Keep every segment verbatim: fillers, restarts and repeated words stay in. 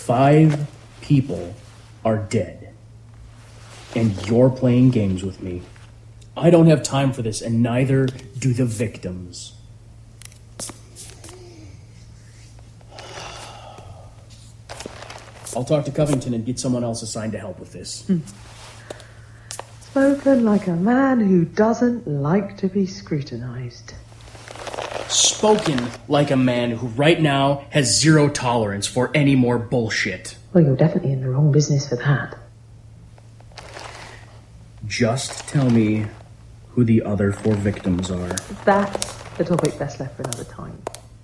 Five people are dead. And you're playing games with me. I don't have time for this, and neither do the victims. I'll talk to Covington and get someone else assigned to help with this. Hmm. Spoken like a man who doesn't like to be scrutinized. Spoken like a man who right now has zero tolerance for any more bullshit. Well, you're definitely in the wrong business for that. Just tell me who the other four victims are. That's the topic best left for another time.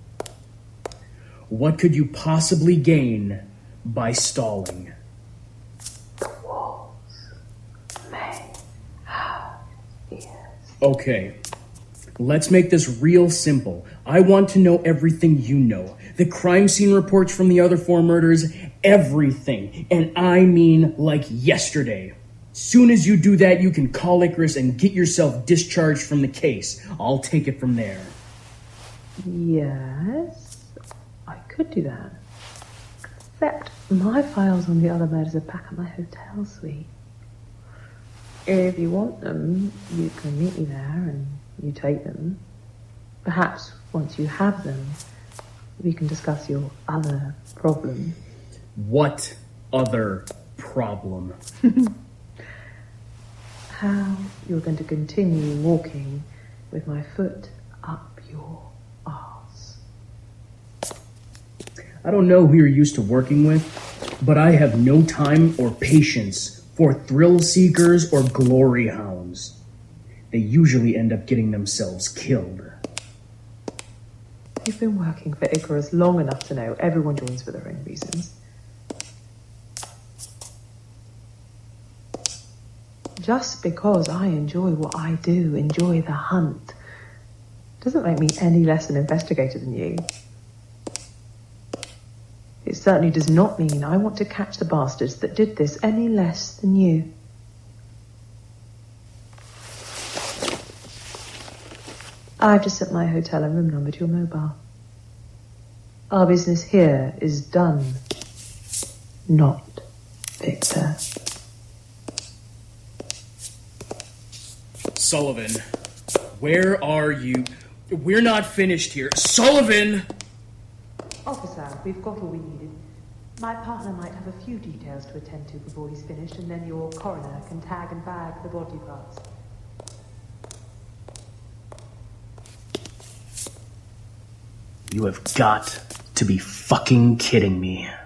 What could you possibly gain by stalling? The walls may have ears. Okay, let's make this real simple. I want to know everything you know. The crime scene reports from the other four murders, everything. And I mean like yesterday. Soon as you do that, you can call Icarus and get yourself discharged from the case. I'll take it from there. Yes, I could do that. Except my files on the other murders are back at my hotel suite. If you want them, you can meet me there and you take them. Perhaps once you have them, we can discuss your other problem. What other problem? How you're going to continue walking with my foot up your arse. I don't know who you're used to working with, but I have no time or patience for thrill seekers or glory hounds. They usually end up getting themselves killed. You've been working for Icarus long enough to know everyone joins for their own reasons. Just because I enjoy what I do, enjoy the hunt, doesn't make me any less an investigator than you. It certainly does not mean I want to catch the bastards that did this any less than you. I've just set my hotel and room number to your mobile. Our business here is done, not Victor. Sullivan, where are you? We're not finished here. Sullivan! Officer, we've got all we needed. My partner might have a few details to attend to before he's finished, and then your coroner can tag and bag the body parts. You have got to be fucking kidding me.